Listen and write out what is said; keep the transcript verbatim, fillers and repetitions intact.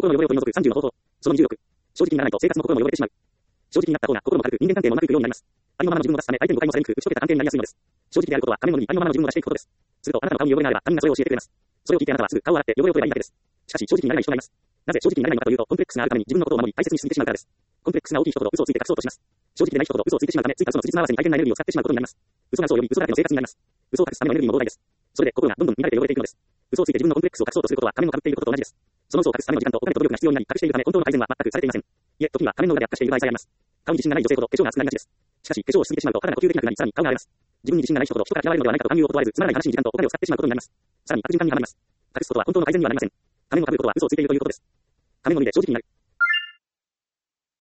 心の汚れを取り除くさんじゅうの方法。そのにじゅうろく。正直にならないと生活の心も汚れてしまう。正直になった方が心も軽く人間関係もうまくいくようになります。ありのままの自分を出すため相手に誤解もされにくく打ち解けた関係になりやすいのです。正直であることは画面のみありのままの自分を出していくことです。するとあなたの顔に汚れがあれば他人がそれを教えてくれます。それを聞いてあなたはすぐ顔を洗って汚れを取ればいいだけです。しかし正直になれない人がいます。なぜ正直になれないのかというと、コンプレックスがあるために自分のことを守り大切にしすぎてしまうからです。コンプレックスが大きい人ほど嘘をついて隠そうとします。正直でない人ほど嘘をついてしまうため、ついた嘘の辻褄合わせに大変なエネルギーを使ってしまうことになります。嘘が嘘を呼び、嘘だらけの生活になります。嘘を隠すためのエネルギーも膨大です。それで心がどんどん乱れて汚れていくのです。嘘をついて自分のコンプレックスを隠そうとすることは仮面を被っていることと同じです。その嘘を隠すための時間とお金と努力が必要になり、隠しているため本当の改善は全くされていません。いえ、時には仮面の裏で悪化している場合さえあります。顔に自信がない女性ほど化粧が厚くなりがちです。しかし、化粧をしすぎてしまうと肌が呼吸できなくなり、さらに顔が荒れます。自分に自信がない人ほど人から嫌われるのではないかと考えを断れず、つまらない話に時間とお金を使ってしまうことになります。さらに悪循環にはまります。隠すことは本当の改善にはなりません。仮面を被ることは嘘をついているということです。仮面のみで正直になる。